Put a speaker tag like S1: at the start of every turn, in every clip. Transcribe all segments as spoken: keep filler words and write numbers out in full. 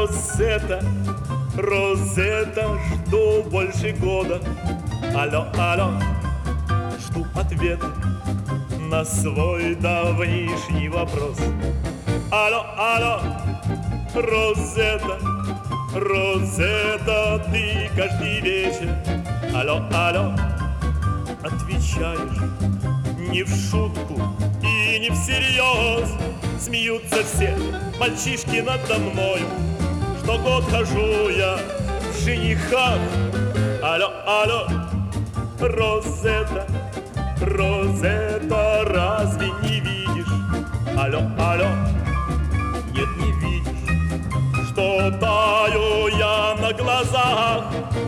S1: Розетта, Розетта, жду больше года. Алло, алло, жду ответа на свой давнишний вопрос. Алло, алло, Розетта, Розетта, ты каждый вечер, алло, алло, отвечаешь не в шутку и не всерьез. Смеются все мальчишки надо мною, что год хожу я в женихах. Алло, алло, Розетта, Розетта, разве не видишь? Алло, алло, нет, не видишь, что таю я на глазах.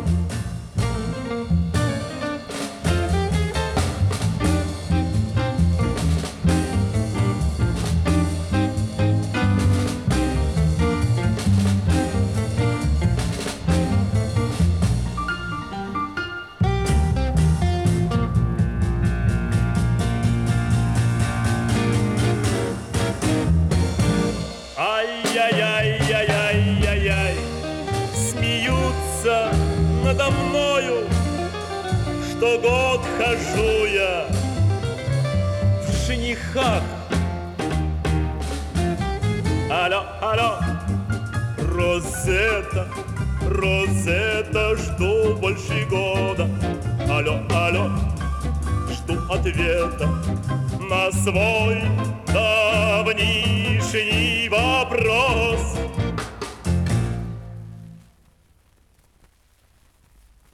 S1: Ай-яй-яй-яй-яй-яй-яй, смеются надо мною, что год хожу я в женихах. Алло, алло, Розетта, Розетта, жду больше года. Алло, алло, жду ответа на свой давнишний вопрос.